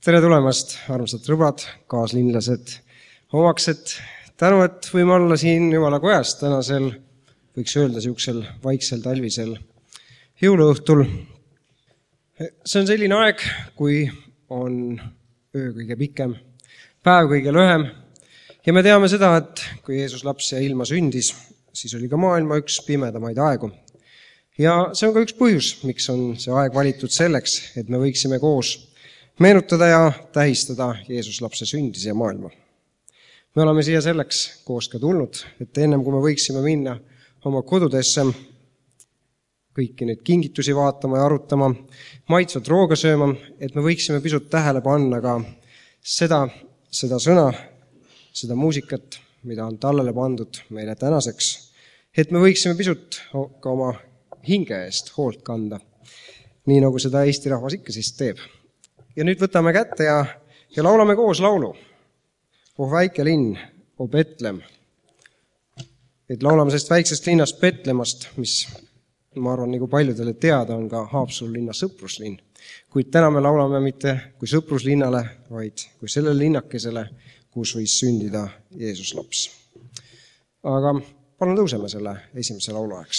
Tere tulemast, armsad sõbrad, kaaslinlased, omaksed. Tänu, et võime olla siin Jumala kojas tänasel, võiks öelda siuksel vaiksel talvisel jõuluõhtul. See on selline aeg, kui on öö kõige pikem, päev kõige lühem. Ja me teame seda, et kui Jeesus laps ja ilma sündis, siis oli ka maailma üks pimedamaid aegu. Ja see on ka üks põhjus, miks on see aeg valitud selleks, et me võiksime koos meenutada ja tähistada Jeesus lapse sündi siia maailma. Me oleme siia selleks koos ka tulnud, et ennem kui me võiksime minna oma kodudesse kõiki neid kingitusi vaatama ja arutama, maitsvat rooga sööma, et me võiksime pisut tähele panna ka seda sõna, seda muusikat, mida on tallele pandud meile tänaseks, et me võiksime pisut ka oma hinge eest hoolt kanda, nii nagu seda Eesti rahvas ikka siis teeb. Ja nüüd võtame kätte ja laulame koos laulu. Oh väike linn, oh Betlem. Et laulame sellest väiksest linnast Betlemast, mis ma arvan, nagu paljudele teada, on ka Haapsalu linna sõpruslinn. Kuid täna me laulame mitte kui sõpruslinnale, vaid kui sellele linnakesele, kus võis sündida Jeesus laps. Aga palun tõuseme selle esimese laulu ajaks.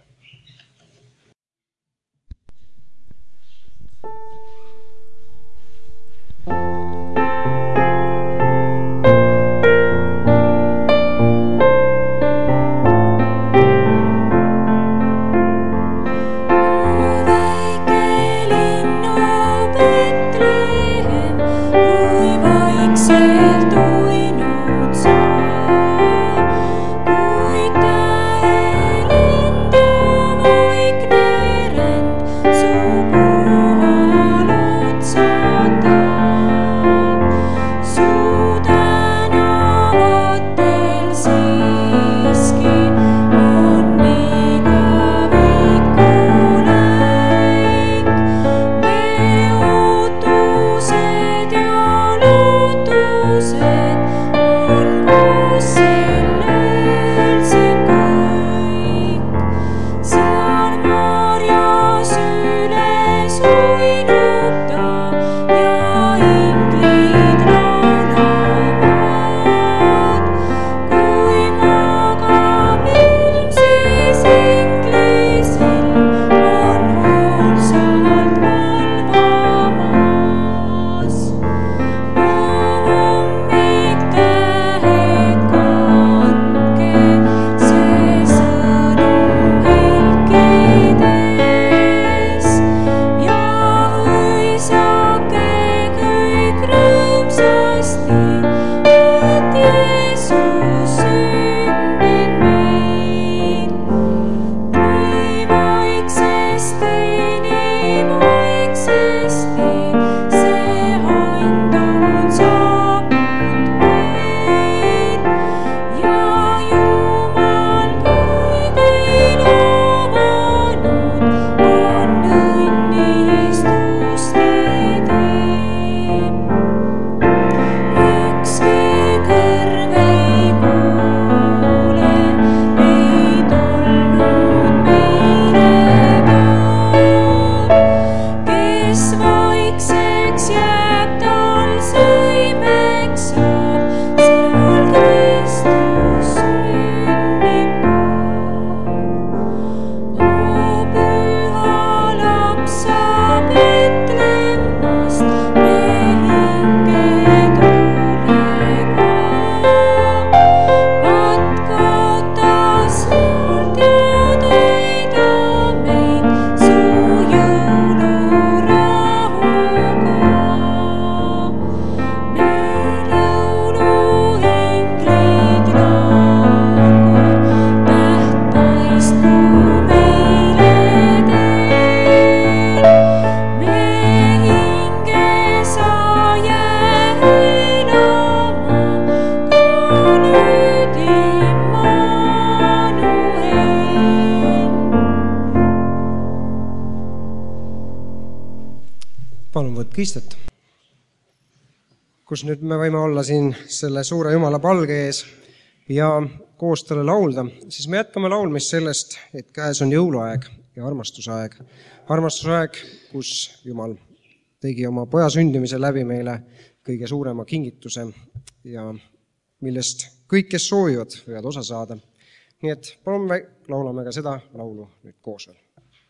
Istet, kus nüüd me võime olla siin selle suure Jumala palge ees ja koos talle laulda, siis me jätkame laulmist sellest, et käes on jõuluaeg ja armastusaeg. Armastusaeg, kus Jumal tegi oma poja sündimise läbi meile kõige suurema kingituse ja millest kõik, kes soovivad, võivad osa saada. Nii et palun me laulame ka seda laulu nüüd koos veel.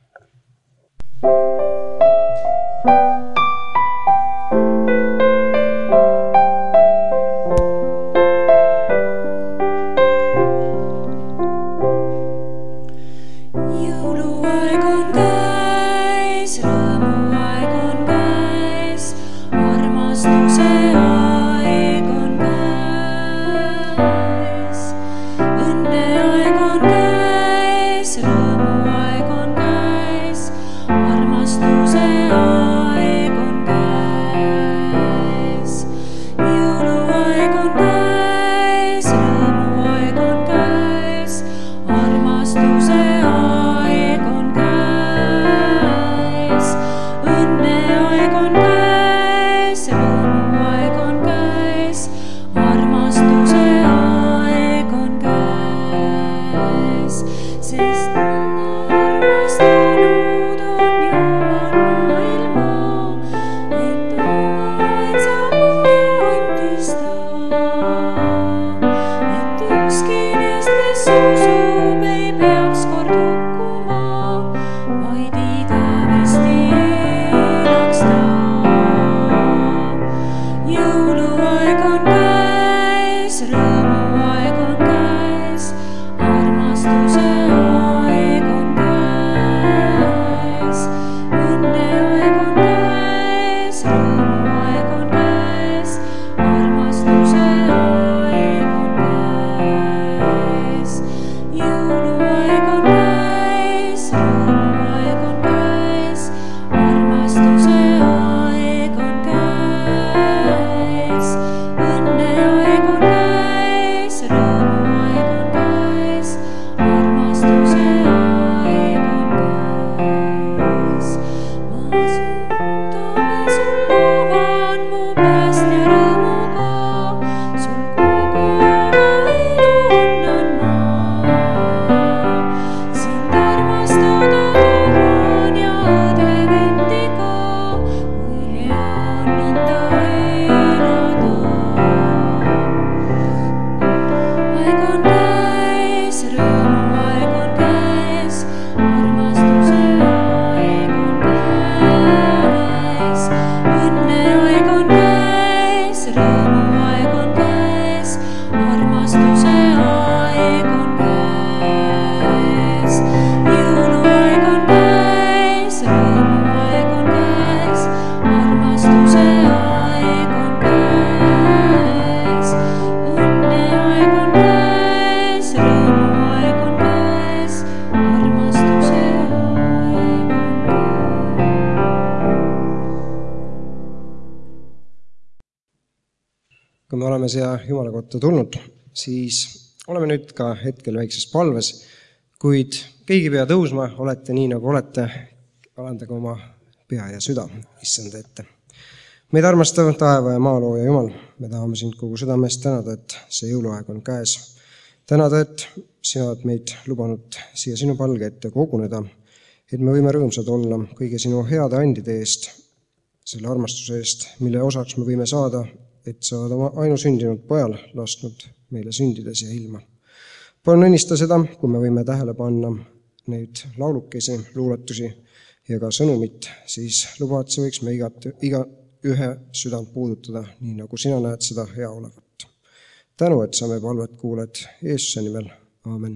Kui me oleme siia Jumala kotta tulnud, siis oleme nüüd ka hetkel väikses palves, kuid keegi pea tõusma, olete nii nagu olete, alandage oma pea ja süda issanda ette. Meid armastav taeva ja maalooja Jumal, me tahame sind kogu südamest tänada, et see jõuluaeg on käes. Tänada, et sina oled meid lubanud siia sinu palge ette koguneda, et me võime rõõmsad olla kõige sinu heade andide eest, selle armastuse eest, mille osaks me võime saada, et sa oled oma ainusündinud pojal lasknud meile sündides ja ilma. Palun õnnista seda, kui me võime tähele panna neid laulukesi, luuletusi ja ka sõnumit, siis luba, et see võiks me iga ühe südant puudutada, nii nagu sina näed seda hea olevat. Tänu, et sa me palvet kuuled Jeesuse nimel. Aamen.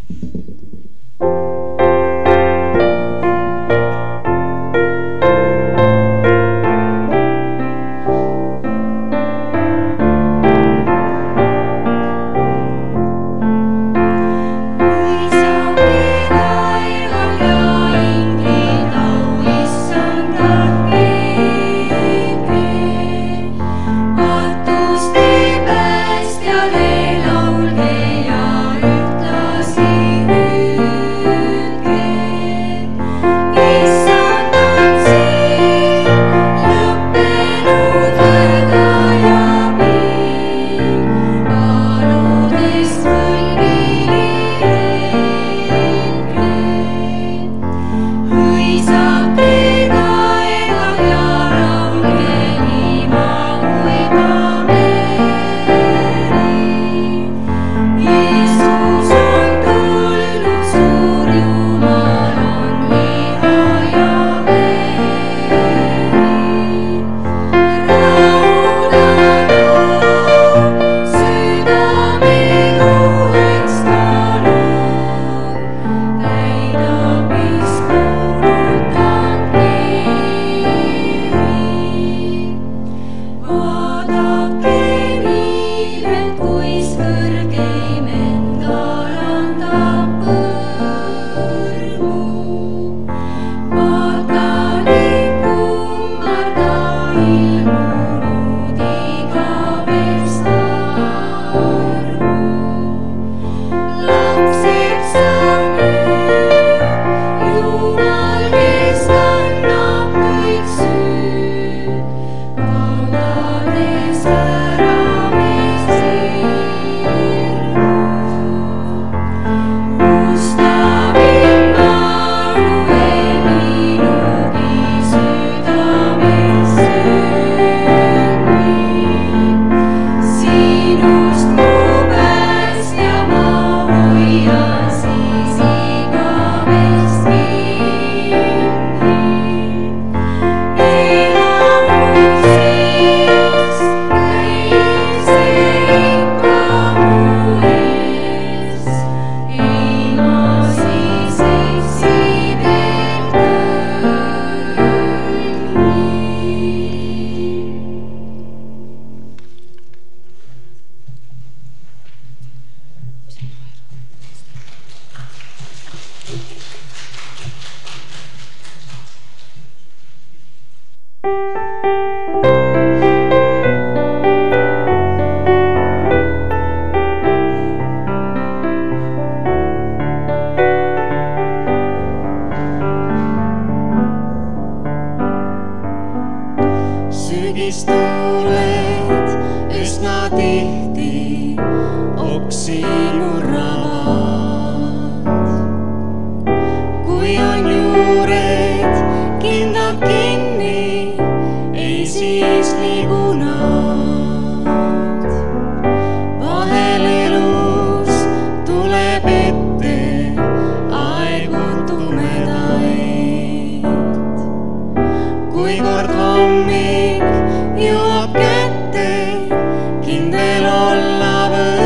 sügistuuled üsna tihti oksi murravad. Kui on juured kindlalt kinni, ei siis liigu nad. Vahel elus tuleb ette aegu tumedaid. Kui kord hommik jõuab kätte, kindel olla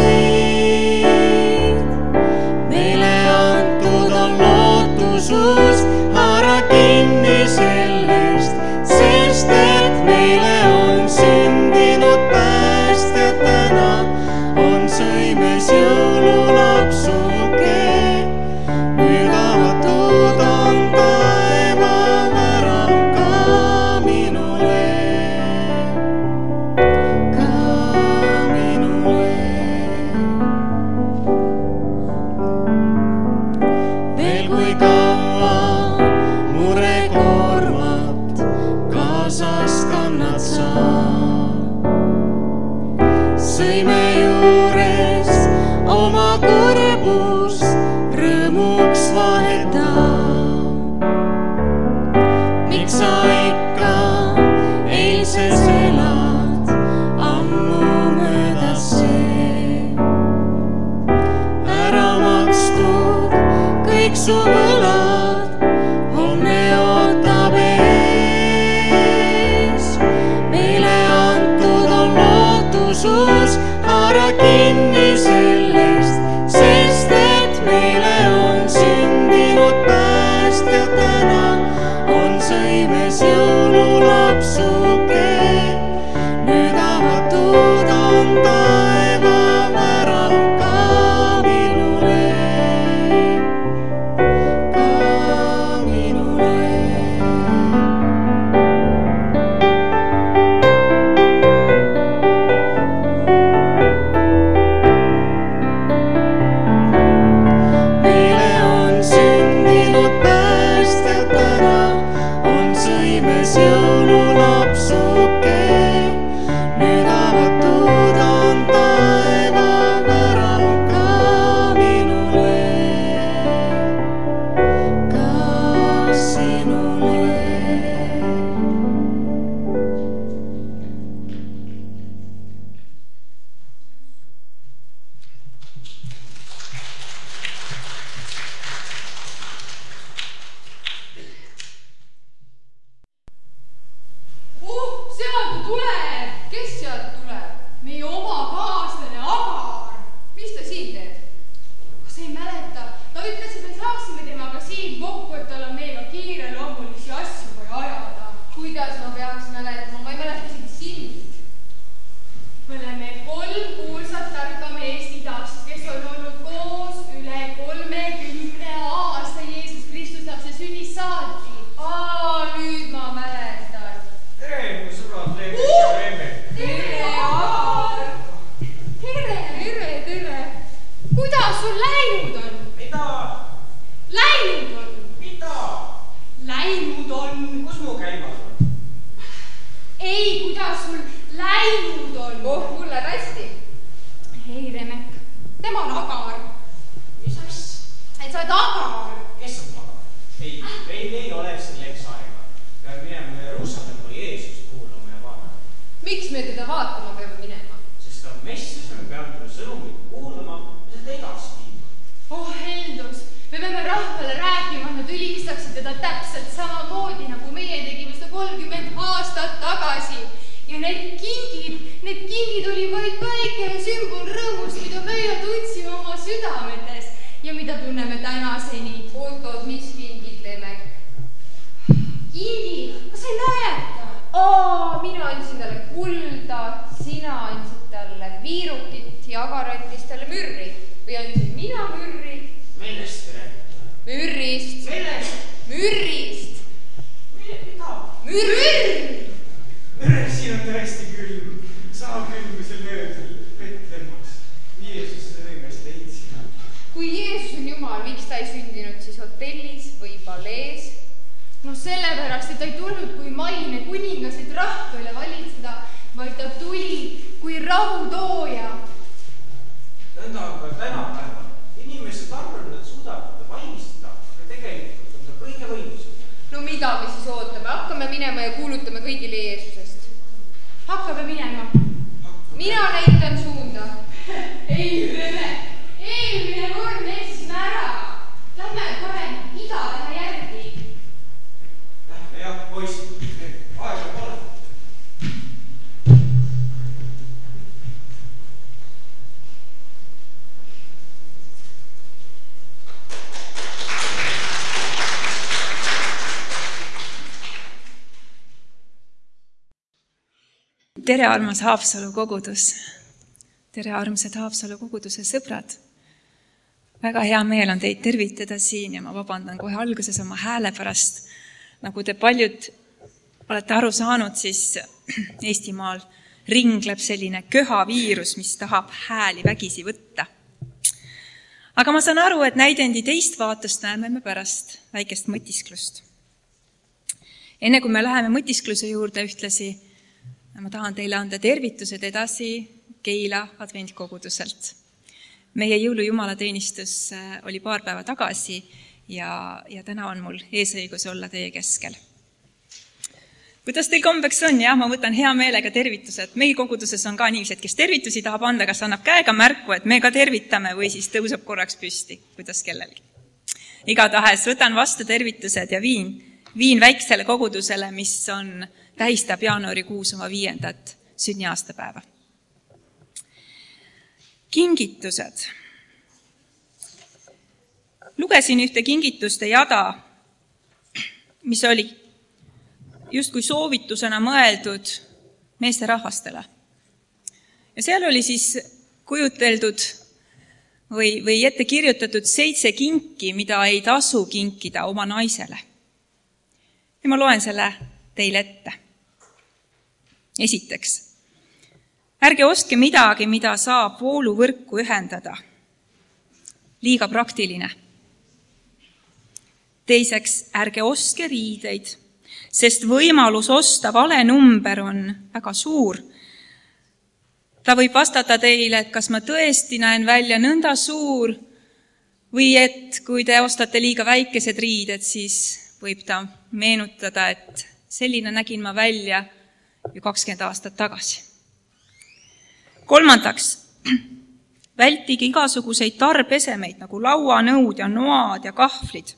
võid. Meile antud on lootusus, haara kinni sellest, sest et meile on sündinud päästja täna, on sõimes jõululapsuke. Nüüd avatud on taeva värav ka minule. Veel kui kaua läinud on? Kus mu käimas on? Ei, kuidas sul läinud on? Oh, mul läheb hästi. Ei, Remek, tema on agar. Mis asja? Et sa oled agar. Kes on agar? Ei, meil ei ole selleks aega. Peab minema Jeruusalemma Jeesust kuulama ja vaatama. Miks me teda vaatama peame minema? Sest ta on messis, me peame teda sõnumit kuulama ja seda edasi viima. Oh, Heldus, me peame rahvale rääkima, nad ülistaksid teda täpselt samamoodi, nagu meie tegime seda 30 aastat tagasi. Ja need kingid oli vaid väike sümbol rõõmust, mida meie tundsime oma südametes ja mida tunneme tänaseni. Oot, mis kingid, Remek? Kingi, kas sa ei mäleta? Mina andsin talle kulda, sina andsid talle viirukit ja agar andis talle mürri. Või andsin mina mürri? Millest te räägite? Mürrist. Millest? Mürrist. Mida? Mürr! Siin on tõesti külm. Saa külm seal öödel Petlemmas. Jeesus seda õigest leidsin. Kui Jeesus on Jumal, miks ta ei sündinud siis hotellis või palees? No sellepärast, et ta ei tulnud kui maine kuningasid rahvale valitseda, vaid ta tuli kui rahutooja. Nõnda on ka tänapäeval. Inimesed arvavad, et suudavad vaimistada, aga tegelikult on ta kõige võimsam. No mida me siis ootame? Hakkame minema ja kuulutame kõigile Jeesusest. Hakkame minema. Mina näitan suunda. Ei, Rene, eelmine kord me eksisime ära. Lähme parem idalehe järgi. Lähme jah, poisid. Aega pole. Tere, armas Haapsalu kogudus. Tere, armsad Haapsalu koguduse sõbrad. Väga hea meel on teid tervitada siin ja ma vabandan kohe alguses oma hääle pärast. Nagu te paljud olete aru saanud, siis Eestimaal ringleb selline köhaviirus, mis tahab hääli vägisi võtta. Aga ma saan aru, et näidendi teist vaatust näeme me pärast väikest mõtisklust. Enne kui me läheme mõtiskluse juurde ühtlasi, ma tahan teile anda tervitused edasi Keila adventkoguduselt. Meie jõulujumalateenistus oli paar päeva tagasi ja täna on mul eesõigus olla teie keskel. Kuidas teil kombeks on? Jah, ma võtan hea meelega tervitused. Meil koguduses on ka inimesed, kes tervitusi tahab anda, kas annab käega märku, et me ka tervitame või siis tõuseb korraks püsti, kuidas kellelgi. Igatahes võtan vastu tervitused ja viin väiksele kogudusele, mis tähistab jaanuarikuus oma 5. sünniaastapäeva. Kingitused. Lugesin ühte kingituste jada, mis oli justkui soovitusena mõeldud meesterahvastele. Ja seal oli siis kujuteldud või ette kirjutatud 7 kinki, mida ei tasu kinkida oma naisele. Ja ma loen selle teile ette. Esiteks, ärge ostke midagi, mida saab vooluvõrku ühendada. Liiga praktiline. Teiseks, ärge ostke riideid, sest võimalus osta vale number on väga suur. Ta võib vastata teile, et kas ma tõesti näen välja nõnda suur või et kui te ostate liiga väikesed riided, siis võib ta meenutada, et selline nägin ma välja ju 20 aastat tagasi. Kolmandaks, vältige igasuguseid tarbesemeid nagu lauanõud ja noad ja kahvlid.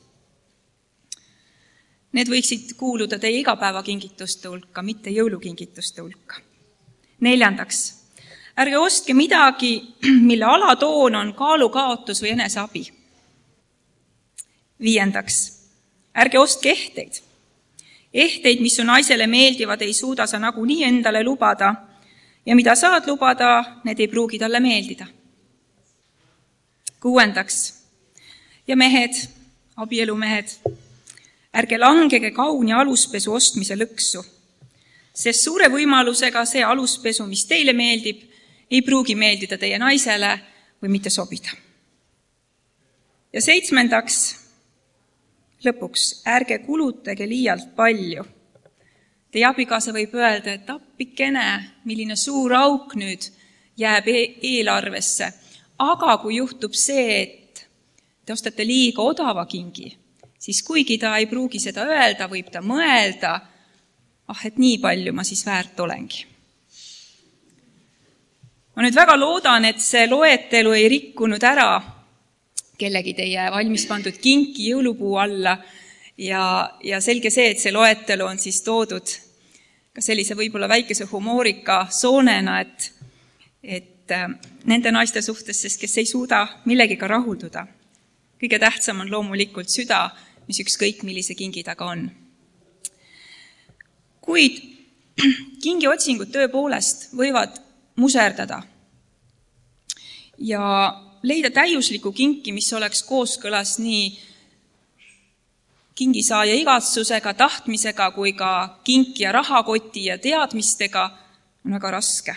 Need võiksid kuuluda teie igapäevakingituste hulka, mitte jõulukingituste hulka. Neljandaks, ärge ostke midagi, mille alatoon on kaalukaotus või eneseabi. Viiendaks, ärge ostke ehteid. Ehteid, mis su naisele meeldivad, ei suuda sa nagunii endale lubada ja mida saad lubada, need ei pruugi talle meeldida. Kuuendaks, ja mehed, abielumehed, ärge langege kauni aluspesu ostmise lõksu, sest suure võimalusega see aluspesu, mis teile meeldib, ei pruugi meeldida teie naisele või mitte sobida. Ja 7. lõpuks ärge kulutage liialt palju. Teie abikaasa võib öelda, et appikene, milline suur auk nüüd jääb eelarvesse. Aga kui juhtub see, et te ostate liiga odava kingi, siis kuigi ta ei pruugi seda öelda, võib ta mõelda, et nii palju ma siis väärt olengi. Ma nüüd väga loodan, et see loetelu ei rikkunud ära kellegi teie valmis pandud kinki jõulupuu alla ja selge see, et see loetelu on siis toodud ka sellise võib-olla väikese humoorika soonena, et nende naiste suhtes, sest kes ei suuda millegiga rahulduda. Kõige tähtsam on loomulikult süda, mis ükskõik millise kingi taga on. Kuid kingiotsingud tõepoolest võivad muserdada ja leida täiusliku kinki, mis oleks kooskõlas nii kingisaaja igatsusega, tahtmisega kui ka kinkija rahakoti ja teadmistega, on väga raske.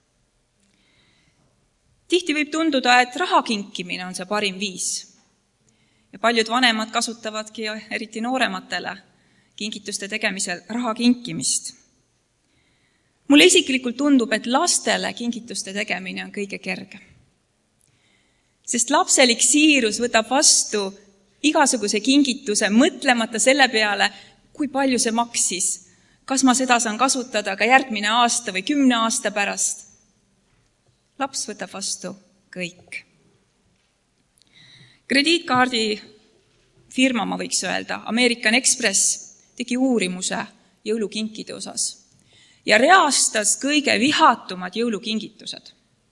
Tihti võib tunduda, et raha kinkimine on see parim viis. Ja paljud vanemad kasutavadki eriti noorematele kingituste tegemisel raha kinkimist. Mulle isiklikult tundub, et lastele kingituste tegemine on kõige kergem. Sest lapselik siirus võtab vastu igasuguse kingituse, mõtlemata selle peale, kui palju see maksis, kas ma seda saan kasutada ka järgmine aasta või 10 aasta pärast. Laps võtab vastu kõik. Krediitkaardi firma, ma võiks öelda, American Express tegi uurimuse jõulukinkide osas ja reastas kõige vihatumad jõulukingitused.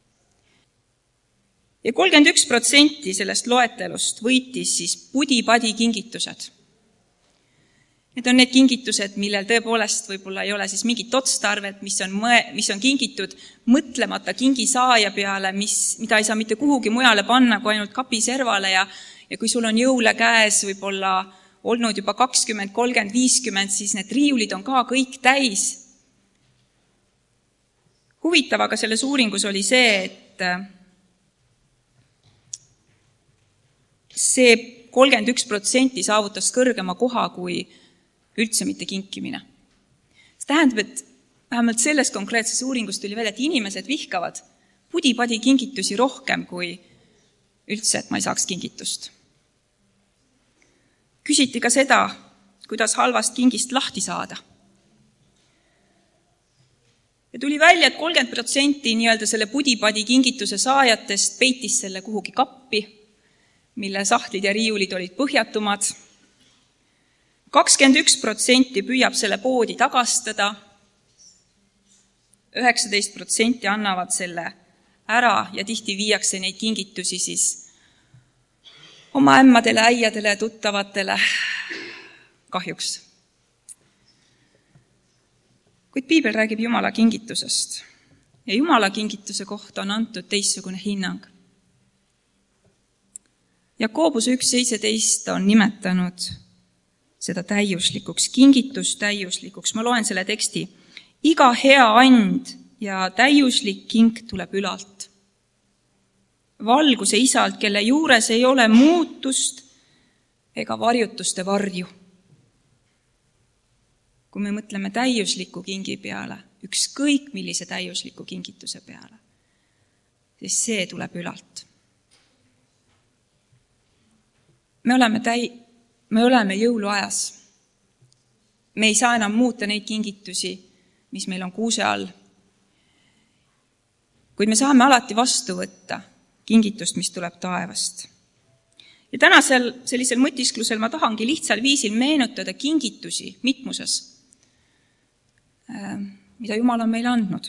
Ja 31% sellest loetelust võitis siis pudi-padi kingitused. Need on need kingitused, millel tõepoolest võib-olla ei ole siis mingit otstarvet, mis on kingitud mõtlemata kingisaaja peale, mida ei saa mitte kuhugi mujale panna kui ainult kapiservale ja kui sul on jõule käes võib-olla olnud juba 20, 30, 50, siis need riiulid on ka kõik täis. Huvitav aga selles uuringus oli see, et see 31% saavutas kõrgema koha kui üldse mitte kinkimine. See tähendab, et vähemalt selles konkreetses uuringus tuli välja, et inimesed vihkavad pudi-padi kingitusi rohkem kui üldse, et ma ei saaks kingitust. Küsiti ka seda, kuidas halvast kingist lahti saada. Ja tuli välja, et 30% nii-öelda selle pudi-padi kingituse saajatest peitis selle kuhugi kappi, mille sahtlid ja riiulid olid põhjatumad. 21% püüab selle poodi tagastada, 19% annavad selle ära ja tihti viiakse neid kingitusi siis oma ämmadele, äiadele ja tuttavatele kahjuks. Kuid piibel räägib Jumala kingitusest ja Jumala kingituse kohta on antud teistsugune hinnang. Jakobuse 1.17 on nimetanud seda täiuslikuks, kingitus täiuslikuks. Ma loen selle teksti. Iga hea and ja täiuslik king tuleb ülalt. Valguse isalt, kelle juures ei ole muutust ega varjutuste varju. Kui me mõtleme täiusliku kingi peale, ükskõik millise täiusliku kingituse peale, siis see tuleb ülalt. Me oleme jõuluajas. Me ei saa enam muuta neid kingitusi, mis meil on kuuse all. Kuid me saame alati vastu võtta kingitust, mis tuleb taevast. Ja täna sellisel mõtisklusel ma tahangi lihtsal viisil meenutada kingitusi mitmuses, mida Jumal on meile andnud.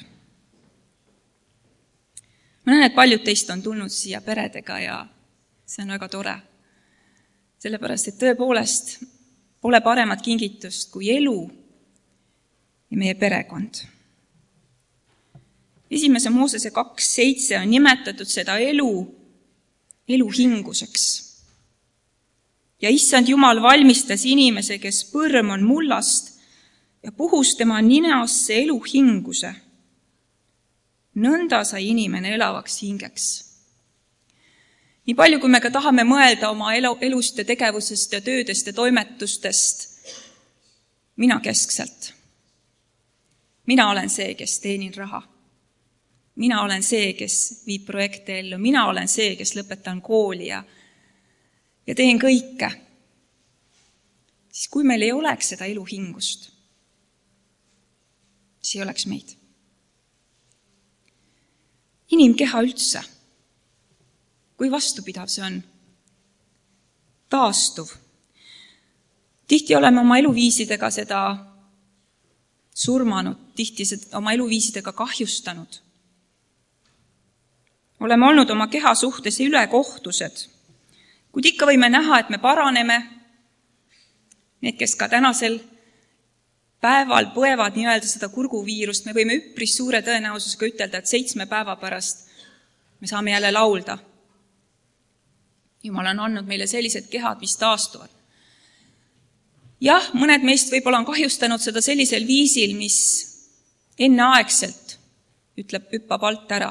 Ma näen, et paljud teist on tulnud siia peredega ja see on väga tore. Sellepärast, et tõepoolest pole paremat kingitust kui elu ja meie perekond. 1. Moosese 2.7 on nimetatud seda elu hinguseks. Ja issand Jumal valmistas inimese, kes põrm on mullast ja puhus tema ninasse elu hinguse. Nõnda sai inimene elavaks hingeks. Nii palju, kui me ka tahame mõelda oma elust ja tegevusest ja töödest ja toimetustest mina keskselt. Mina olen see, kes teenin raha. Mina olen see, kes viib projekte ellu. Mina olen see, kes lõpetan kooli ja teen kõike. Siis kui meil ei oleks seda eluhingust, siis ei oleks meid. Inimkeha üldse, kui vastupidav see on, taastuv. Tihti oleme oma eluviisidega seda surmanud, tihti oma eluviisidega kahjustanud. Oleme olnud oma keha suhtes ülekohtused, kuid ikka võime näha, et me paraneme. Need, kes ka tänasel päeval põevad nii-öelda seda kurguviirust, me võime üpris suure tõenäosusega ütelda, et 7 päeva pärast me saame jälle laulda. Jumal on andnud meile sellised kehad, mis taastuvad. Jah, mõned meist võib-olla on kahjustanud seda sellisel viisil, mis enneaegselt hüppab alt ära.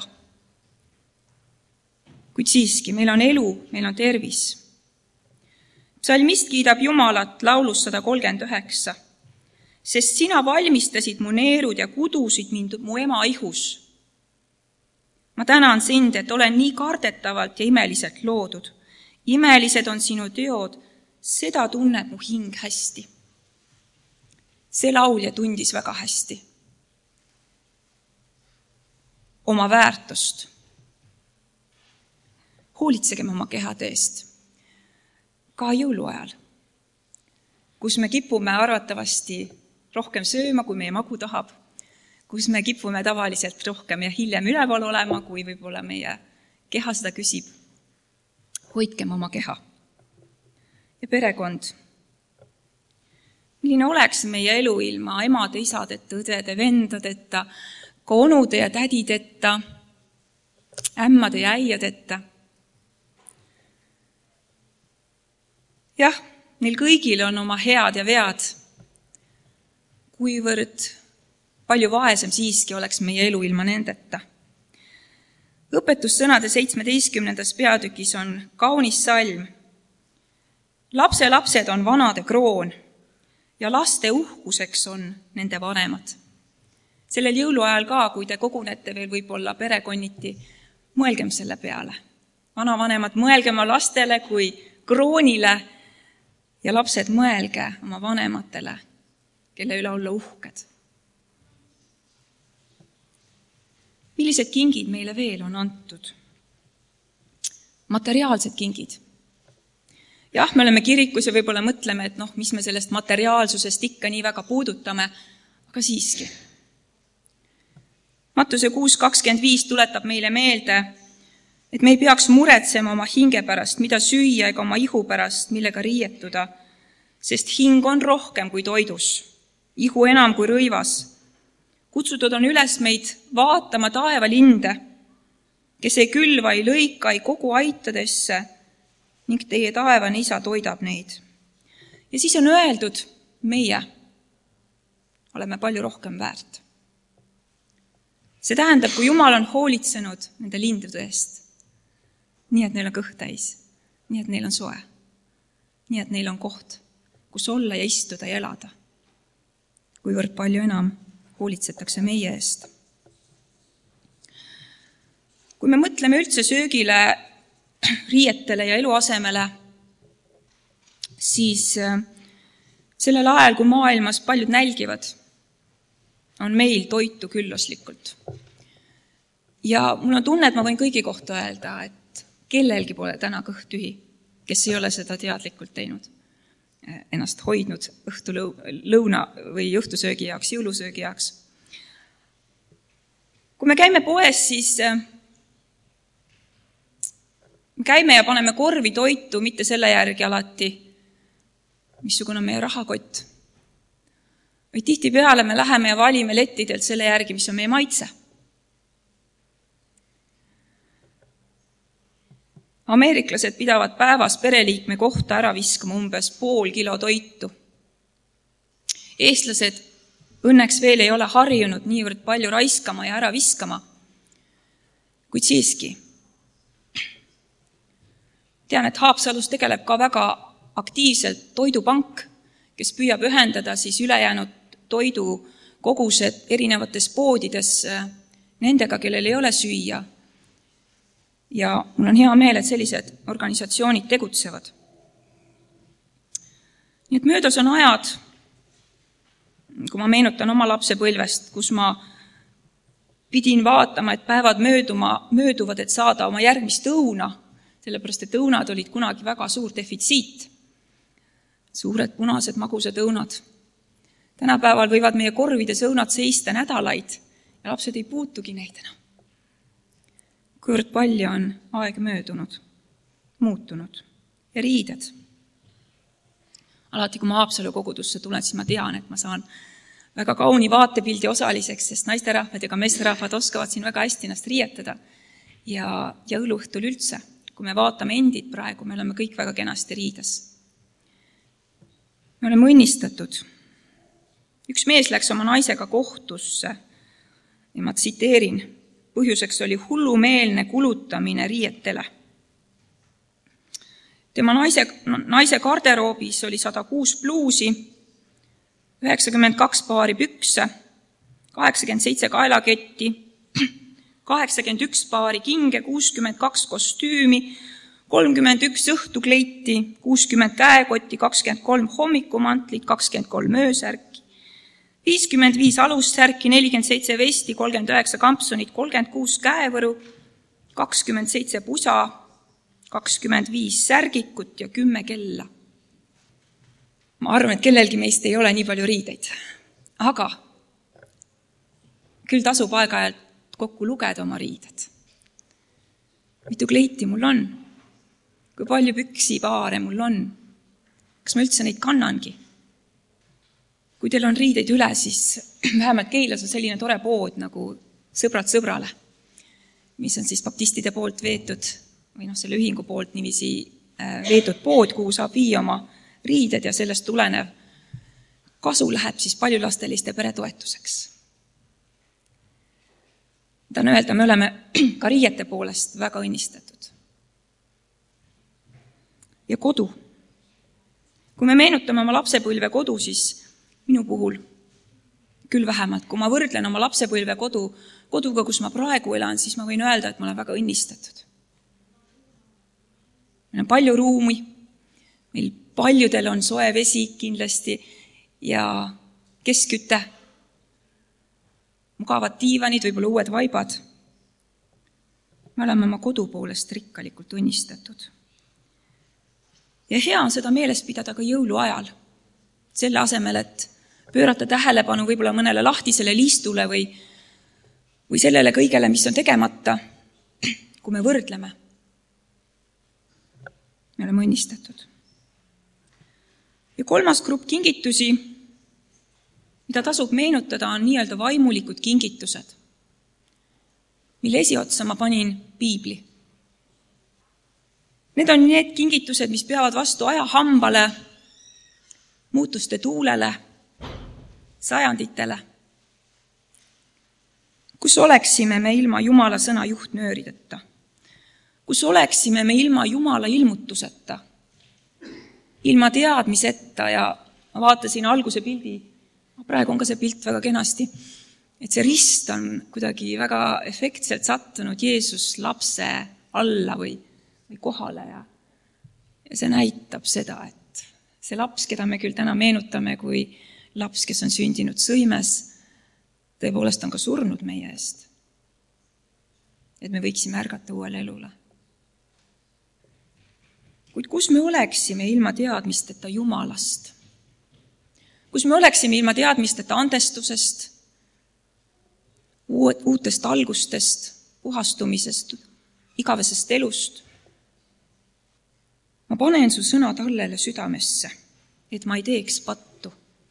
Kuid siiski, meil on elu, meil on tervis. Psalmist kiidab Jumalat laulus 139, sest sina valmistasid mu neerud ja kudusid mind mu ema ihus. Ma tänan sind, et olen nii kardetavalt ja imeliselt loodud. Imelised on sinu teod, seda tunneb mu hing hästi. See laulja tundis väga hästi oma väärtust. Hoolitsegem oma kehade eest. Ka jõuluajal, kus me kipume arvatavasti rohkem sööma, kui meie magu tahab, kus me kipume tavaliselt rohkem ja hiljem üleval olema, kui võib-olla meie keha seda küsib. Hoidkem oma keha. Ja perekond. Milline oleks meie elu ilma emade, isadeta, õdede, vendadeta, ka onude ja tädideta, ämmade ja äiadeta? Jah, neil kõigil on oma head ja vead, kuivõrd palju vaesem siiski oleks meie elu ilma nendeta. Õpetussõnade 17. peatükis on kaunis salm. Lapselapsed on vanade kroon ja laste uhkuseks on nende vanemad. Sellel jõuluajal ka, kui te kogunete veel võib-olla perekonniti, mõelgem selle peale. Vanavanemad, mõelgem oma lastele kui kroonile ja lapsed, mõelge oma vanematele, kelle üle olla uhked. Millised kingid meile veel on antud? Materiaalsed kingid. Jah, me oleme kirikus ja võib-olla mõtleme, et mis me sellest materiaalsusest ikka nii väga puudutame, aga siiski. Mattuse 6.25 tuletab meile meelde, et me ei peaks muretsema oma hinge pärast, mida süüa ega oma ihu pärast, millega riietuda, sest hing on rohkem kui toidus, ihu enam kui rõivas. Kutsutud on üles meid vaatama taevalinde, kes ei külva, ei lõika, ei kogu aitadesse ning teie taevane isa toidab neid. Ja siis on öeldud, meie oleme palju rohkem väärt. See tähendab, kui Jumal on hoolitsenud nende lindude eest, nii et neil on kõht täis, nii et neil on soe, nii et neil on koht, kus olla ja istuda ja elada. Kuivõrd palju enam hoolitsetakse meie eest. Kui me mõtleme üldse söögile, riietele ja eluasemele, siis sellel ajal, kui maailmas paljud nälgivad, on meil toitu külluslikult. Ja mul on tunne, et ma võin kõigi kohta öelda, et kellelgi pole täna kõht tühi, kes ei ole seda teadlikult teinud, ennast hoidnud lõuna või õhtusöögi jaoks, jõulusöögi jaoks. Kui me käime poes, siis me käime ja paneme korvi toitu, mitte selle järgi alati, missugune on meie rahakott. Või tihtipeale me läheme ja valime lettidelt selle järgi, mis on meie maitse. Ameeriklased pidavad päevas pereliikme kohta ära viskama umbes 0,5 kilo toitu. Eestlased õnneks veel ei ole harjunud niivõrd palju raiskama ja ära viskama, kuid siiski. Tean, et Haapsalus tegeleb ka väga aktiivselt toidupank, kes püüab ühendada siis ülejäänud toidukogused erinevates poodides nendega, kellel ei ole süüa. Ja mul on hea meel, et sellised organisatsioonid tegutsevad. Nii et möödas on ajad, kui ma meenutan oma lapsepõlvest, kus ma pidin vaatama, et päevad mööduvad, et saada oma järgmist õuna, sellepärast et õunad olid kunagi väga suur defitsiit. Suured punased magusad õunad. Tänapäeval võivad meie korvides õunad seista nädalaid ja lapsed ei puutugi neid enam. Kuivõrd palju on aeg möödunud, muutunud ja riided. Alati, kui ma Haapsalu kogudusse tulen, siis ma tean, et ma saan väga kauni vaatepildi osaliseks, sest naisterahvad ja ka meesterahvad oskavad siin väga hästi ennast riietada. Ja õluõhtul üldse, kui me vaatame endid praegu, me oleme kõik väga kenasti riides. Me oleme õnnistatud. Üks mees läks oma naisega kohtusse ja ma tsiteerin, põhjuseks oli hullumeelne kulutamine riietele. Tema naise garderoobis oli 106 pluusi, 92 paari pükse, 87 kaelaketti, 81 paari kinge, 62 kostüümi, 31 õhtukleiti, 60 käekotti, 23 hommikumantlit, 23 öösärki, 55 alussärki, 47 vesti, 39 kampsonit, 36 käevõru, 27 pusa, 25 särgikut ja 10 kella. Ma arvan, et kellelgi meist ei ole nii palju riideid. Aga küll tasub aeg-ajalt kokku lugeda oma riided. Mitu kleiti mul on? Kui palju püksipaare mul on? Kas ma üldse neid kannangi? Kui teil on riideid üle, siis vähemalt Keilas on selline tore pood nagu Sõbrad sõbrale, mis on siis baptistide poolt veetud või selle ühingu poolt niiviisi veetud pood, kuhu saab viia oma riided ja sellest tulenev kasu läheb siis paljullasteliste peretoetuseks. Tahan öelda, me oleme ka riiete poolest väga õnnistatud. Ja kodu. Kui me meenutame oma lapsepõlve kodu, siis minu puhul küll vähemalt, kui ma võrdlen oma lapsepõlve koduga, kus ma praegu elan, siis ma võin öelda, et ma olen väga õnnistatud. Meil on palju ruumi, meil paljudel on soe vesi kindlasti ja keskküte, mugavad diivanid, võib-olla uued vaibad. Me oleme oma kodu poolest rikkalikult õnnistatud. Ja hea on seda meeles pidada ka jõuluajal, selle asemel, et pöörata tähelepanu võib-olla mõnele lahtisele liistule või sellele kõigele, mis on tegemata, kui me võrdleme. Me oleme õnnistatud. Ja kolmas grupp kingitusi, mida tasub meenutada, on nii-öelda vaimulikud kingitused, mille esiotsa ma panin piibli. Need on need kingitused, mis peavad vastu ajahambale, muutuste tuulele, sajanditele. Kus oleksime me ilma Jumala sõna juhtnöörideta? Kus oleksime me ilma Jumala ilmutuseta, ilma teadmiseta ja ma vaatasin alguse pildi, praegu on ka see pilt väga kenasti, et see rist on kuidagi väga efektselt sattunud Jeesus lapse alla või kohale ja see näitab seda, et see laps, keda me küll täna meenutame kui laps, kes on sündinud sõimes, tõepoolest on ka surnud meie eest, et me võiksime ärgata uuele elule. Kuid kus me oleksime ilma teadmisteta Jumalast? Kus me oleksime ilma teadmisteta andestusest, uutest algustest, puhastumisest, igavesest elust? Ma panen su sõna tallele südamesse, et ma ei teeks pattu.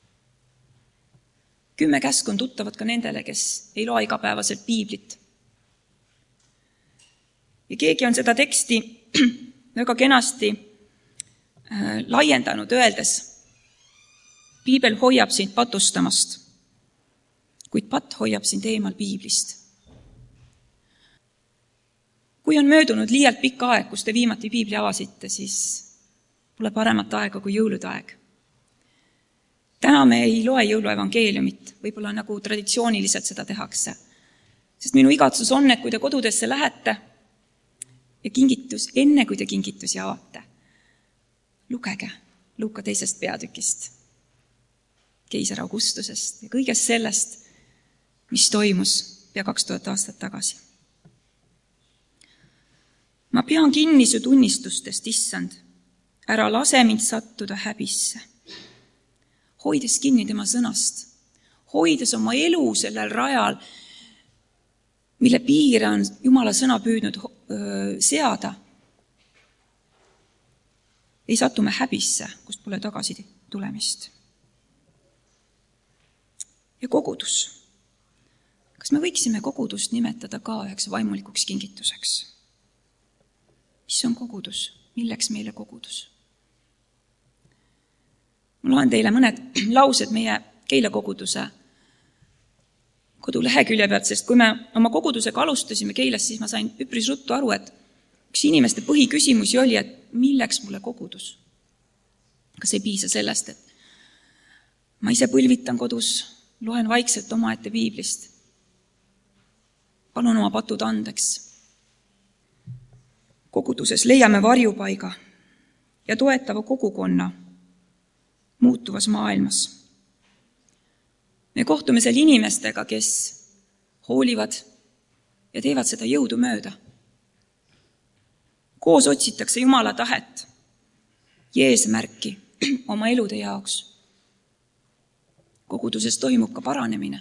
10 käsku on tuttavad ka nendele, kes ei loe igapäevaselt piiblit. Ja keegi on seda teksti väga kenasti laiendanud, öeldes, piibel hoiab sind patustamast, kuid patt hoiab sind eemal piiblist. Kui on möödunud liialt pikk aeg, kus te viimati piibli avasite, siis pole paremat aega kui jõulude aeg. Täna me ei loe jõuluevangeeliumit, võib-olla nagu traditsiooniliselt seda tehakse. Sest minu igatsus on, et kui te kodudesse lähete ja enne kui te kingitusi avate, lugege Luuka 2. peatükist, keiser Augustusest ja kõigest sellest, mis toimus pea 2000 aastat tagasi. Ma pean kinni su tunnistustest, issand, ära lase mind sattuda häbisse. Hoides kinni tema sõnast, hoides oma elu sellel rajal, mille piire on Jumala sõna püüdnud seada, ei satu me häbisse, kust pole tagasi tulemist. Ja kogudus. Kas me võiksime kogudust nimetada ka üheks vaimulikuks kingituseks? Mis on kogudus? Milleks meile kogudus? Ma loen teile mõned laused meie Keila koguduse kodulehekülje pealt, sest kui me oma kogudusega alustasime Keilas, siis ma sain üpris ruttu aru, et üks inimeste põhiküsimusi oli, et milleks mulle kogudus? Kas ei piisa sellest, et ma ise põlvitan kodus, loen vaikselt omaette piiblist, palun oma patud andeks. Koguduses leiame varjupaiga ja toetava kogukonna muutuvas maailmas. Me kohtume seal inimestega, kes hoolivad ja teevad seda jõudu mööda. Koos otsitakse Jumala tahet ja eesmärki oma elude jaoks. Koguduses toimub ka paranemine.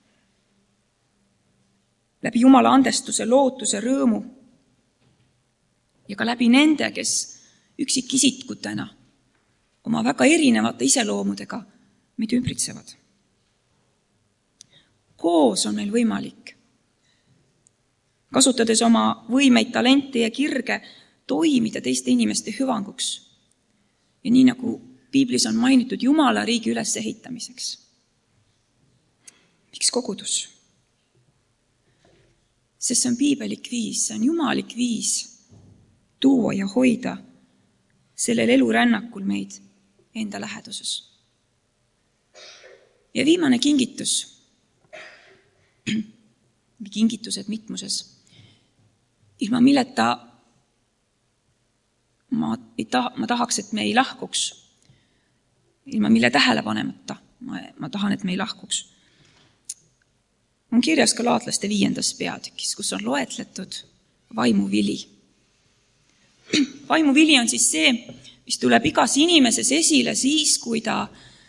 Läbi Jumala andestuse, lootuse, rõõmu ja ka läbi nende, kes üksikisikutena oma väga erinevate iseloomudega meid ümbritsevad. Koos on meil võimalik, kasutades oma võimeid, talente ja kirge, toimida teiste inimeste hüvanguks. Ja nii nagu piiblis on mainitud Jumala riigi ülesehitamiseks. Miks kogudus? Sest see on piibelik viis, see on jumalik viis tuua ja hoida sellel elurännakul meid enda läheduses. Ja viimane kingitus, kingitused mitmuses, ilma milleta ma tahaks, et me ei lahkuks, ilma mille tähele panemata ma tahan, et me ei lahkuks. On kirjas Galaatlaste 5. peatükis, kus on loetletud vaimuvili. Vaimuvili on siis see, mis tuleb igas inimeses esile siis, kui ta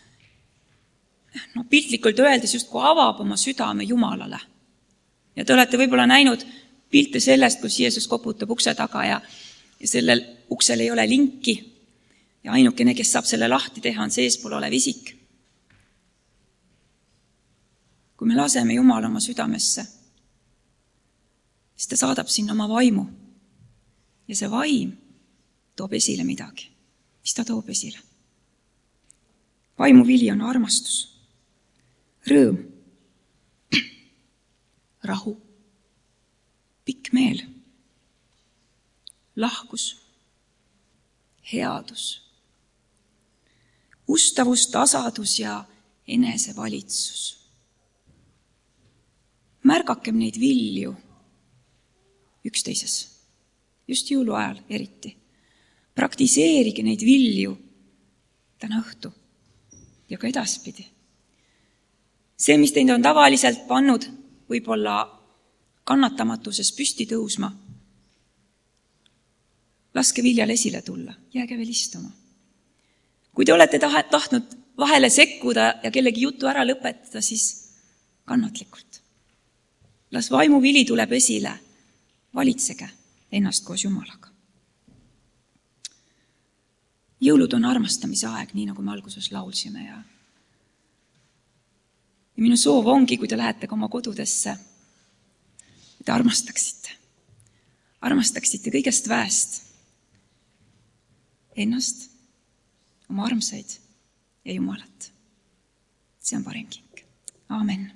piltlikult öeldes justkui avab oma südame Jumalale. Ja te olete võib-olla näinud pilte sellest, kus Jeesus koputab ukse taga ja sellel uksel ei ole linki ja ainukene, kes saab selle lahti teha, on seespool olev isik. Kui me laseme Jumala oma südamesse, siis ta saadab sinna oma vaimu ja see vaim toob esile midagi. Mis ta toob esile? Vaimuvili on armastus, rõõm, rahu, pikk meel, lahkus, headus, ustavus, tasadus ja enesevalitsus. Märgakem neid vilju üksteises, just jõuluajal eriti. Praktiseerige neid vilju täna õhtu ja ka edaspidi. See, mis teid on tavaliselt pannud võib-olla kannatamatuses püsti tõusma, laske viljal esile tulla, jääge veel istuma. Kui te olete tahtnud vahele sekkuda ja kellegi jutu ära lõpetada, siis kannatlikult. Las vaimuvili tuleb esile, valitsege ennast koos Jumalaga. Jõulud on armastamise aeg, nii nagu me alguses laulsime. Ja minu soov ongi, kui te lähete ka oma kodudesse, et armastaksite. Armastaksite kõigest väest ennast, oma armsaid ja Jumalat. See on parim king. Aamen.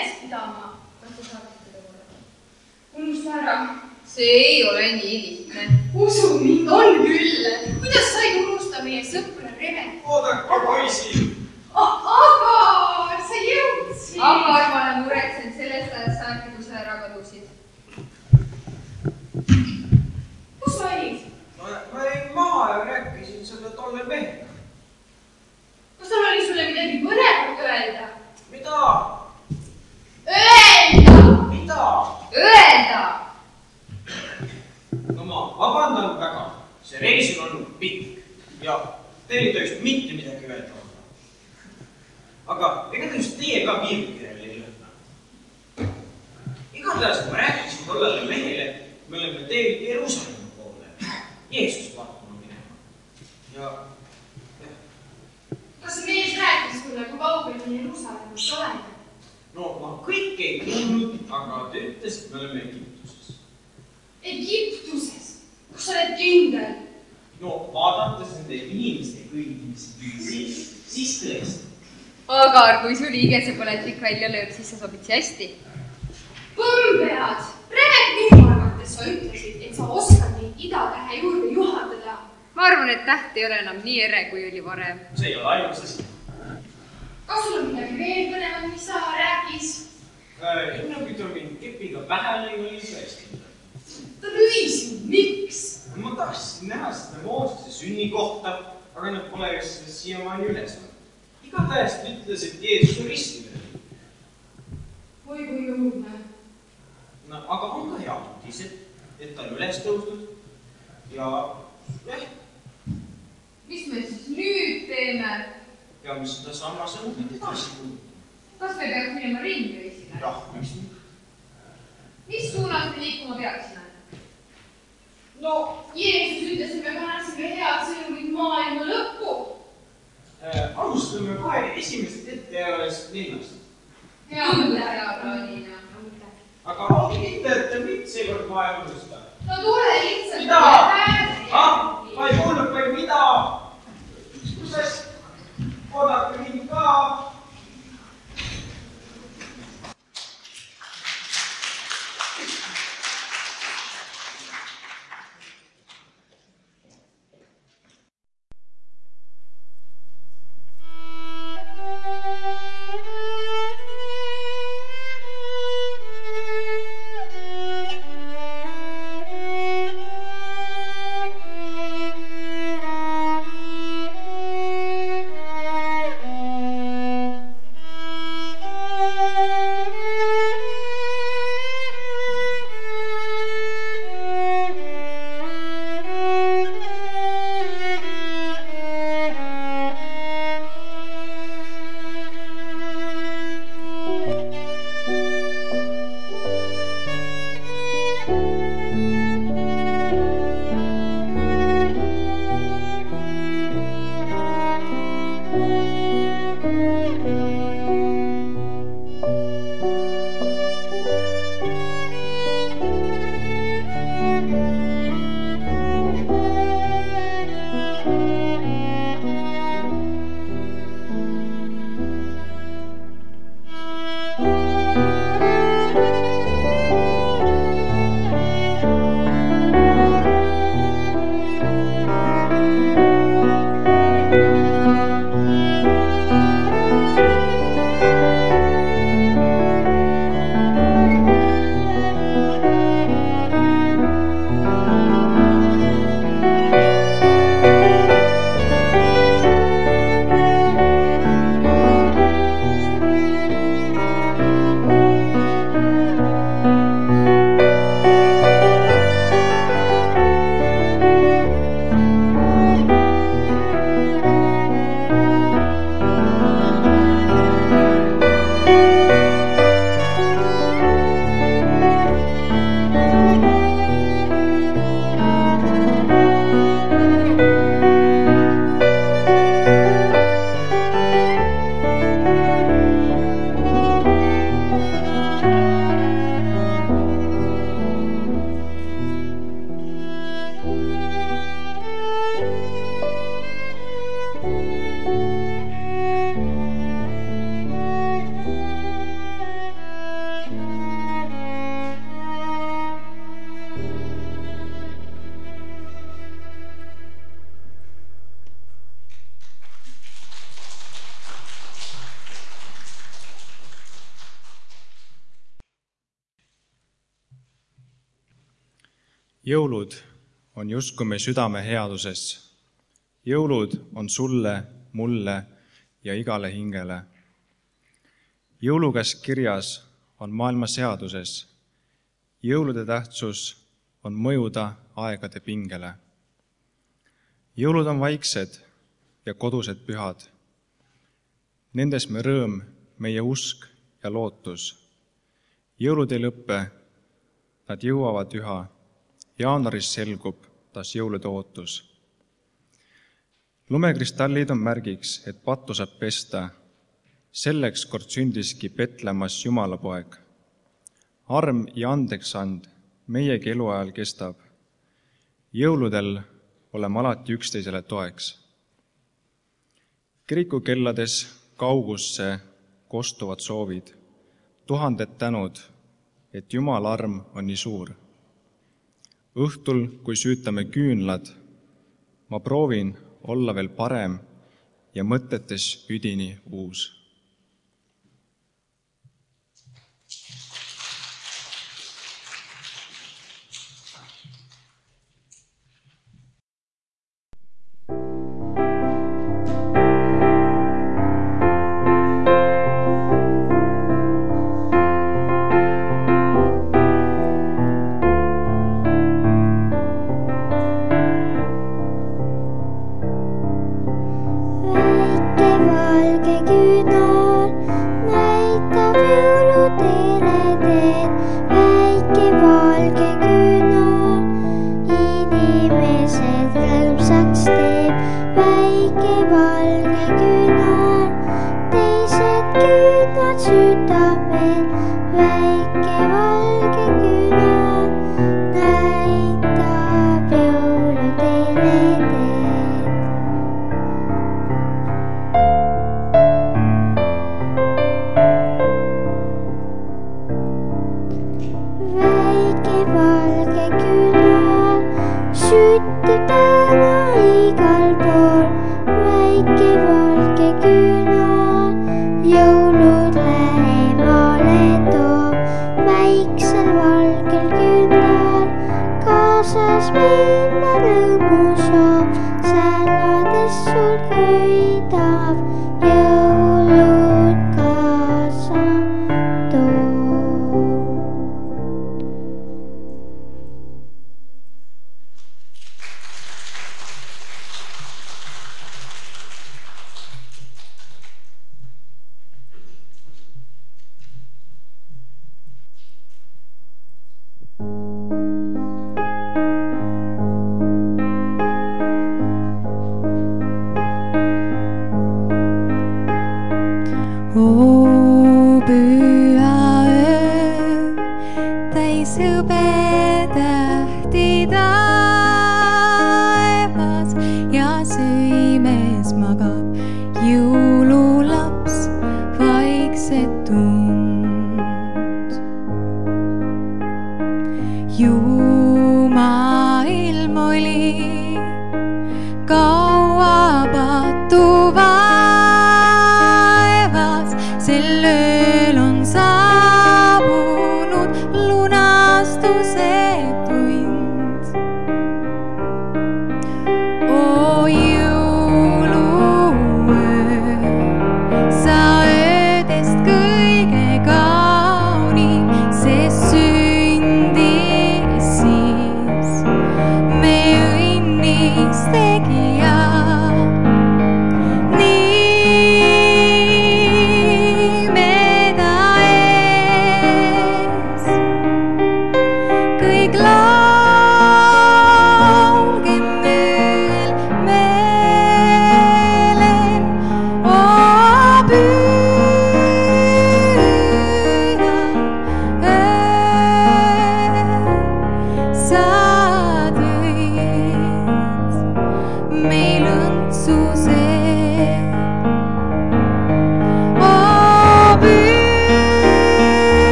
meeles pidama. Kas te saaksite seda korda? Unusta ära. See ei ole nii lihtne. Usu mind, on küll. Kuidas said unusta meie sõpra Remet? Oodake, poisi! Aga sa jõudsid. Aga ma olen muretsenud sellest ajast saati, kui sa ära kadusid. Kus sa olid? Ma jäin maha ja rääkisin selle tolle mehega. Kas tal oli sulle midagi põnevat öelda? Mida? Öelda! Mida? Öelda! No ma vabandan väga. See reis on olnud pikk ja teil ei tohiks mitte midagi öelda olla. Aga ega te just teie ka kiirkirjale ei lõhna. Igatahes ma rääkisin tollele mehele, me oleme teel Jeruusalemma poole. Jeesus vaatama minema. Ja kas see mees rääkis sulle, kui kaugel me Jeruusalemmast oleme? no ma kõike ei kuulnud, aga ta ütles, et me oleme Egiptuses. Egiptuses? Kas sa oled kindel? No vaadates nende inimeste kõigimisi, siis tõesti. Agar, kui sul igese põletik välja lööb, siis sa sobid siia hästi. Põmbead! Remet minu arvates sa ütlesid, et sa oskad neid idatähe juurde juhatada. Ma arvan, et täht ei ole enam nii ere, kui oli varem. See ei ole ainus asi. Kas sul on midagi veel põnevat, mis sa rääkis? Enne kui ta mind kepiga pähe lõi, oli see hästi. Ta lõi sind, miks? Ma tahtsin näha seda Moosese sünnikohta, aga nad pole siiamaani üles olnud. Igatahes ütles, et Jeesus on ristimine. Oi, kui õudne. No, aga on ka hea uudis, et ta on üles tõusnud ja Mis me siis nüüd teeme? ja mis seda sama sõnumit edasi kuulutab. Kas me peaks minema ringreisile? Jah, miks nii? Mis suunas me liikuma peaksime? No, Jeesus ütles, et me kannasime head sõnumid maailma lõppu. Alustame kohe esimest etteajast linnast. Hea plaanina. Aga olge mitte, et te mind seekord vaja unusta. No tule lihtsalt. Mida? Ma ei kuulnud vaid mida. Kuidas? Oodake mind ka. Jõulud on justkui meie südame headuses. Jõulud on sulle, mulle ja igale hingele. Jõulukäsk kirjas on maailma seaduses. Jõulude tähtsus on mõjuda aegade pingele. Jõulud on vaiksed ja kodused pühad. Nendes me rõõm, meie usk ja lootus. Jõulud ei lõppe, nad jõuavad üha. Jaanuaris selgub taas jõulude ootus. Lumekristallid on märgiks, et pattu saab pesta. Selleks kord sündiski Petlemmas Jumalapoeg. Arm ja andeksand meiegi eluajal kestab. Jõuludel oleme alati üksteisele toeks. Kirikukellades kaugusse kostuvad soovid. Tuhanded tänud, et Jumala arm on nii suur. Õhtul, kui süütame küünlad, ma proovin olla veel parem ja mõtetes üdini uus.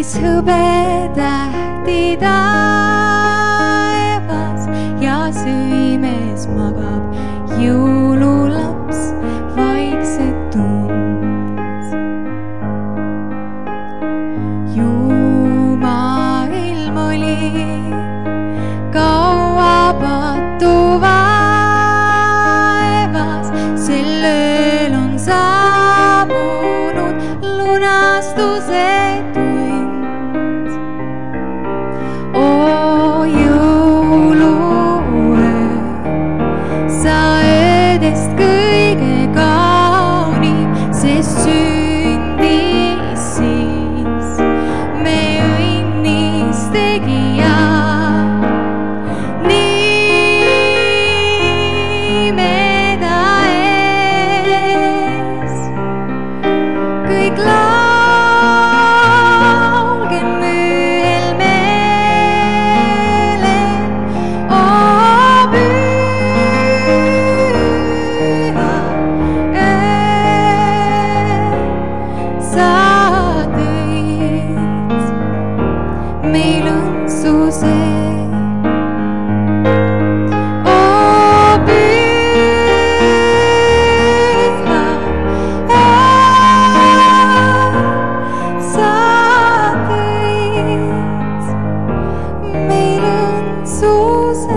täis hõbetähti taevas ja sõimes magab jõululaps vaikselt tund. Maailm oli kaua patu vaevas, sel ööl on saabunud lunastuse tund. O jõuluöö, sa öödest kõige kaunim, sest sündis siis me õnnis tegija. Nimeda ees kõik laulgem ühel meelel. O püha öö, sa tõid meil õndsuse. O püha öö, sa tõid meil õndsuse.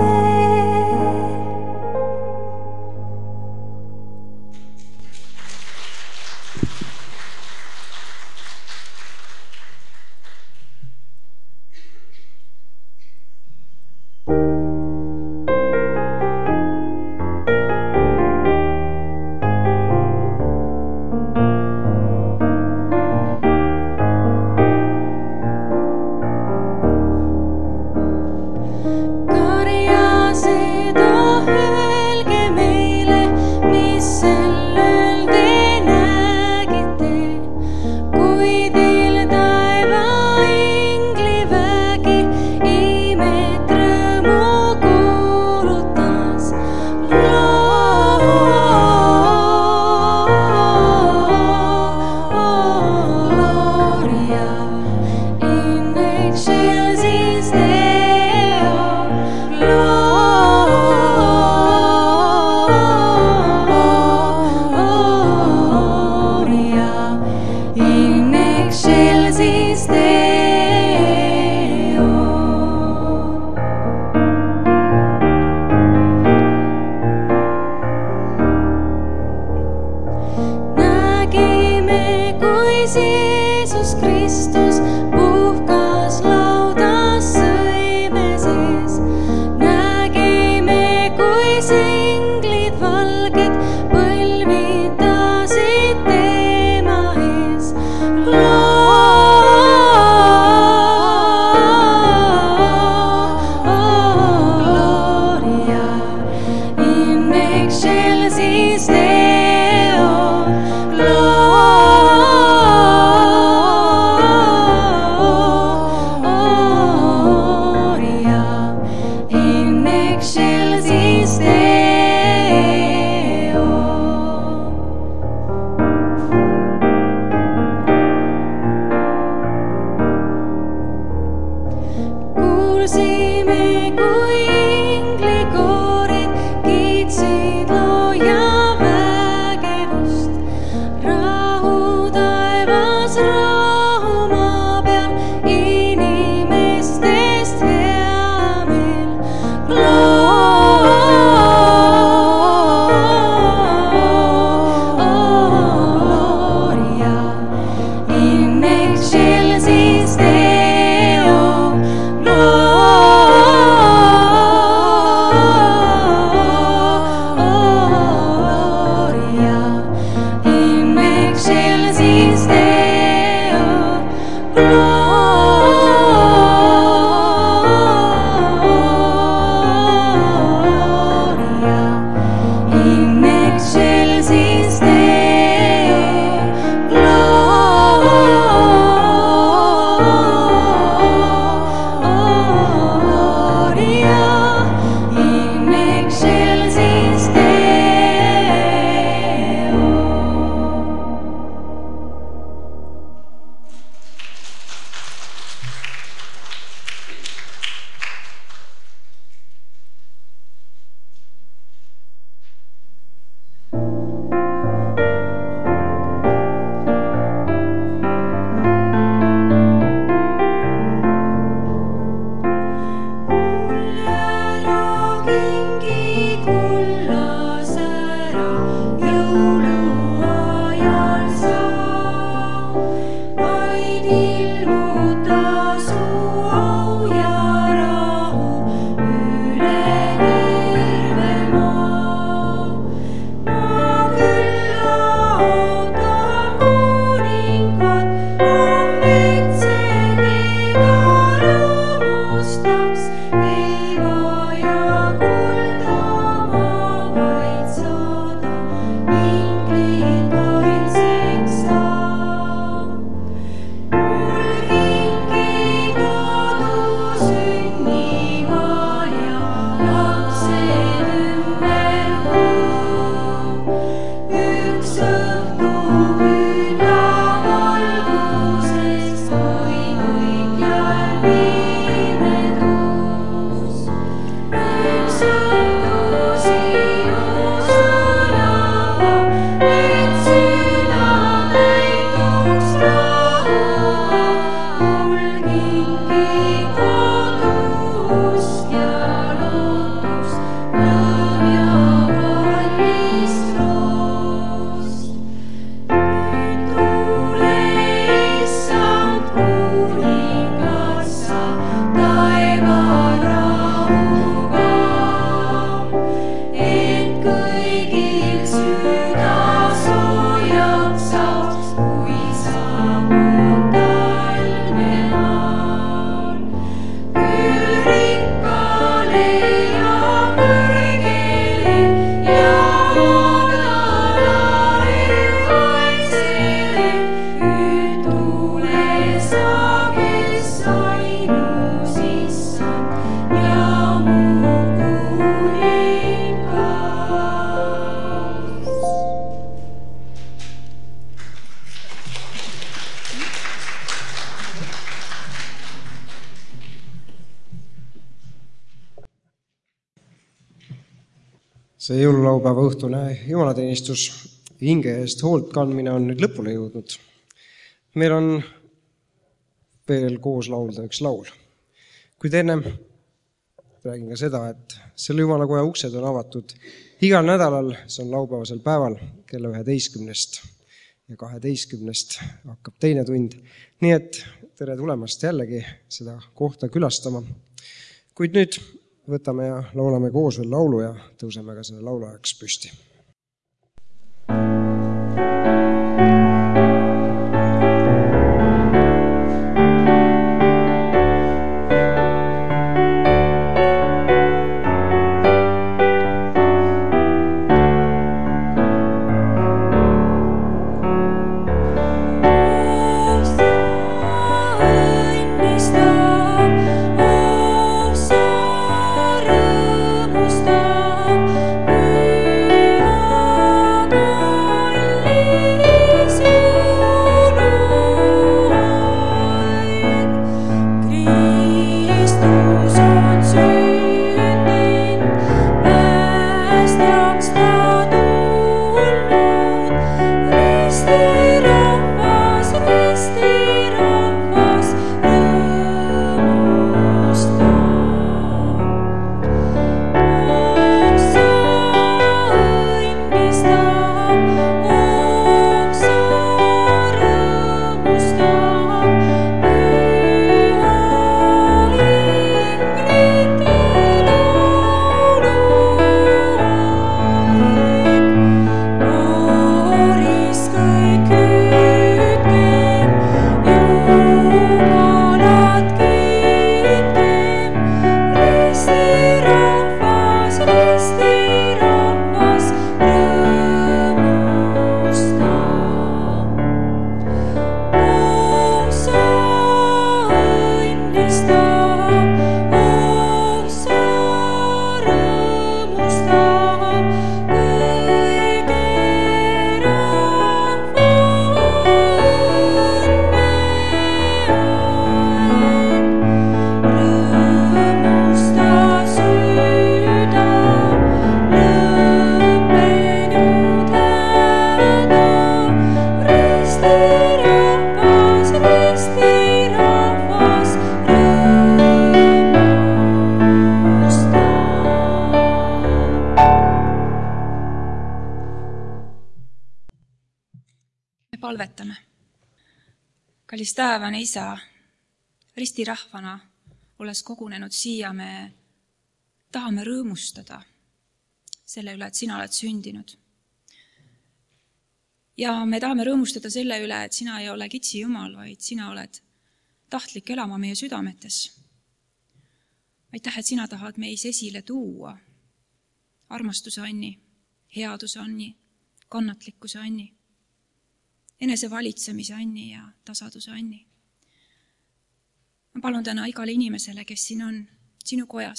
Karjased, oh öelge meile, mis sel ööl te nägite, kui teil taeva inglivägi imet rõõmu kuulutas. Gloria in excelsis Deo. Gloria in excelsis Deo. Nägime, kuis Jeesus Kristus puhkas laudas sõimeses. Nägime, kuis inglid valged põlvitasid tema ees. Gloria in excelsis Deo. Gloria See jõululaupäeva õhtune jumalateenistus hinge eest hoolt kandmine on nüüd lõpule jõudnud. Meil on veel koos laulda üks laul. Kuid enne räägin ka seda, et selle jumalakoja uksed on avatud igal nädalal, see on laupäevasel päeval kella 11 ja 12 hakkab teine tund. Nii et tere tulemast jällegi seda kohta külastama. Kuid nüüd võtame ja laulame koos veel laulu ja tõuseme ka selle laulu ajaks püsti. Palvetame. Kallis taevane Isa, ristirahvana olles kogunenud siia, me tahame rõõmustada selle üle, et sina oled sündinud. Ja me tahame rõõmustada selle üle, et sina ei ole kitsi Jumal, vaid sina oled tahtlik elama meie südametes. Aitäh, et sina tahad meis esile tuua armastuse anni, headuse anni, kannatlikkuse anni, enese valitsemise anni ja tasaduse anni. Ma palun täna igale inimesele, kes siin on, sinu kojas,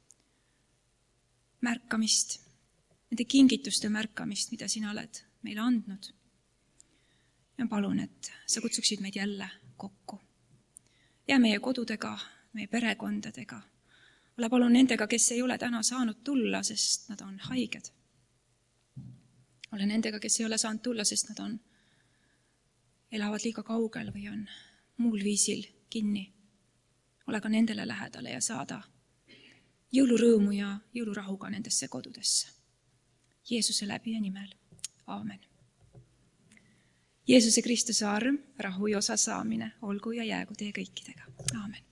märkamist, nende kingituste märkamist, mida sina oled meile andnud. Ja palun, et sa kutsuksid meid jälle kokku. Ja meie kodudega, meie perekondadega. Ole palun nendega, kes ei ole täna saanud tulla, sest nad on haiged. Ole nendega, kes ei ole saanud tulla, sest nad elavad liiga kaugel või on muul viisil kinni. Ole ka nendele lähedale ja saada jõulurõõmu ja jõulurahuga nendesse kodudesse. Jeesuse läbi ja nimel. Aamen. Jeesuse Kristuse arm, rahu ja osa saamine olgu ja jäägu teie kõikidega. Aamen.